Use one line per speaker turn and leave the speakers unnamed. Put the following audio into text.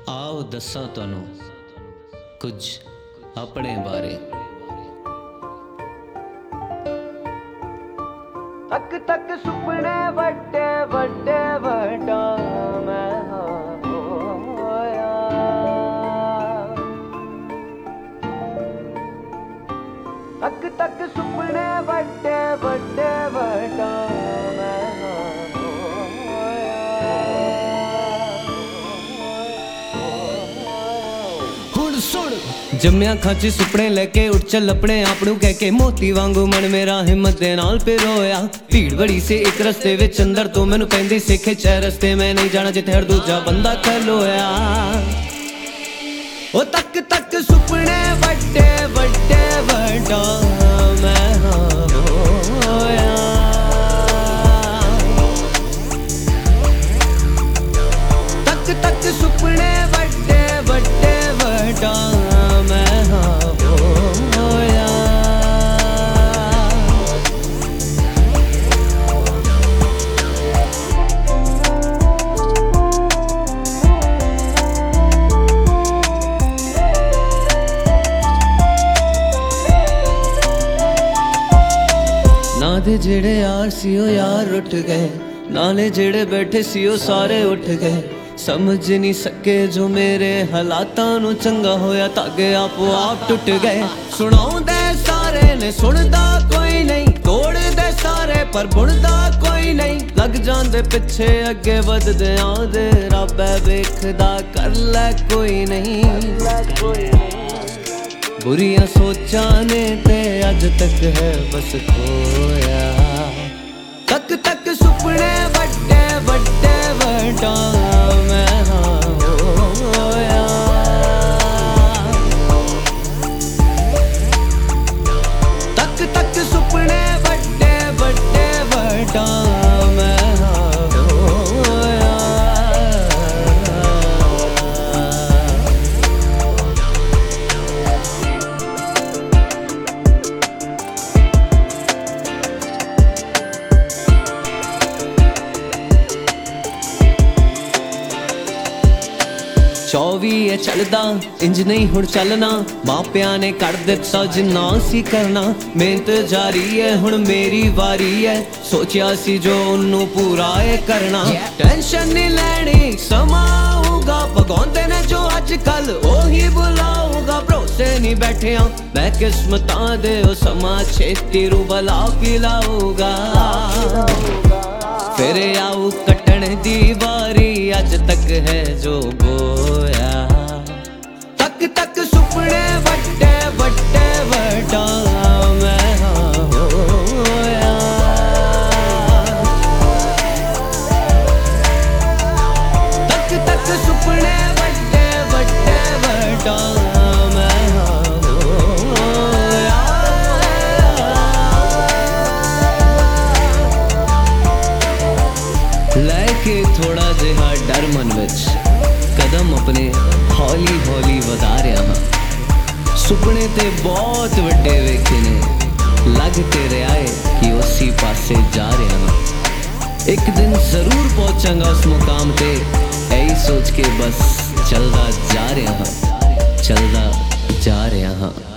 आओ दस्सां तुहानूं कुछ अपने बारे।
तक तक सुपने वड्डे वड्डे वड्डा मैं होया। तक तक सुपने वड्डे वड्डे वड्डा मैं
जम्या खाची सुपने लेके उठ चल अपने आप नू कह के मोती वांगू मन मेरा हिम्मत दे नाल पिरोया। भीड़ बड़ी से एक रस्ते विच अंदर तो मैनू कहंदी सी खिचे रस्ते मैं नहीं जाना जिथे हर दूजा बंदा खलोया। ओ तक तक सुपने वड्डे वड्डे वड्डा मैं होया। तक तक सुपने वड्डे वड्डे वड्डा नाले जेड़े यार सी ओ यार उठ गए, नाले जेड़े बैठे सी ओ सारे उठ गए। समझ नहीं सके जो मेरे हालातां नू चंगा होया धागे आपो आप टुट गए। सुनाउंदे सारे ने सुनदा कोई नहीं, तोड़दे सारे पर बुनदा कोई नहीं। लग जांदे पिछे अगे वधदे आंदे रब वेखदा कर लै कोई नहीं। बुरियां सोचां ने ते अज तक है बस खोया। तक तक सुपने वड्डे वड्डे वड्डा मैं होया। तक तक सुपने वड्डे वड्डे वड्डा मैं होया। चौवी है चलदा इंज नहीं हुण चलना, मापिया ने कर दिता जिन्ना सी करना। मेहनत जारी है हुण मेरी वारी है, सोचिया सी जो उन्नू पूरा है करना। टेंशन नहीं लैनी समा आऊगा, भगाउंदे ने जो अजकल ओही बुलाऊगा। भरोसे नहीं बैठे मैं किस्मतां दे ओ समा छेती रू भला पिलाऊगा। फिर आऊ कटण दी वारी अज तक है जो बोया। तक तक सुपने वड्डे वड्डे वड्डा मैं होया। तक तक सुपने वड्डे वड्डे वड्डा मैं होया। लैके थोड़ा जिहा डर मन विच कदम अपने हौली हौली वधा रहा हाँ। सुपने ते बहुत वड्डे वेखे ने, लग ते रहा है कि उसी पासे जा रहा हाँ। एक दिन जरूर पहुंचांगा उस मुकाम ते, यही सोच के बस चलदा जा रहा हाँ, चलदा जा रहा हाँ।